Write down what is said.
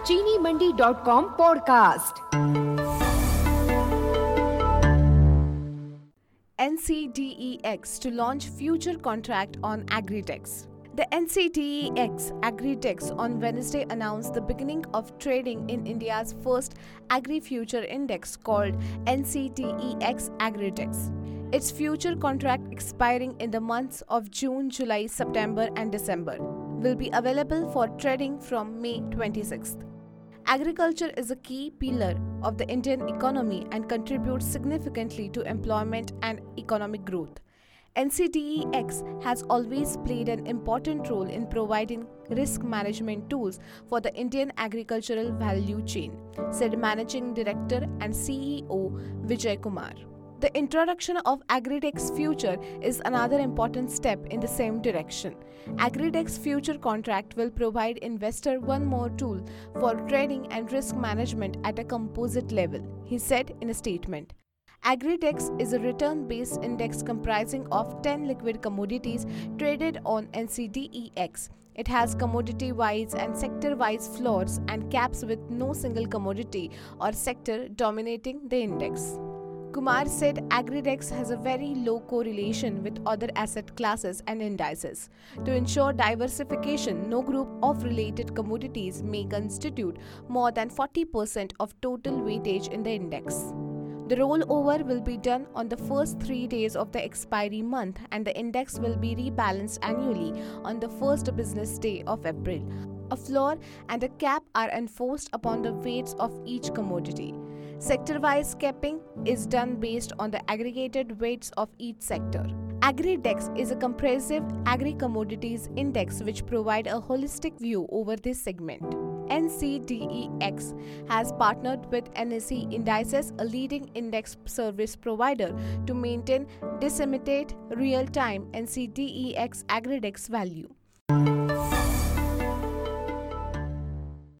चीनीमंडी.com podcast. NCDEX to launch future contract on Agri-Tex. The NCDEX Agri-Tex on Wednesday announced the beginning of trading in India's first Agri-Future Index called NCDEX Agri-Tex. Its future contract expiring in the months of June, July, September and December will be available for trading from May 26th. Agriculture is a key pillar of the Indian economy and contributes significantly to employment and economic growth. NCDEX has always played an important role in providing risk management tools for the Indian agricultural value chain, said Managing Director and CEO Vijay Kumar. The introduction of Agri-Tex Future is another important step in the same direction. Agri-Tex Future contract will provide investor one more tool for trading and risk management at a composite level, he said in a statement. Agri-Tex is a return-based index comprising of 10 liquid commodities traded on NCDEX. It has commodity-wise and sector-wise floors and caps with no single commodity or sector dominating the index. Kumar said Agri-Tex has a very low correlation with other asset classes and indices. To ensure diversification, no group of related commodities may constitute more than 40% of total weightage in the index. The rollover will be done on the first 3 days of the expiry month and the index will be rebalanced annually on the first business day of April. A floor and a cap are enforced upon the weights of each commodity. Sector-wise capping is done based on the aggregated weights of each sector. Agri-Tex is a comprehensive agri-commodities index which provide a holistic view over this segment. NCDEX has partnered with NSE Indices, a leading index service provider, to maintain disseminate real-time NCDEX Agri-Tex value.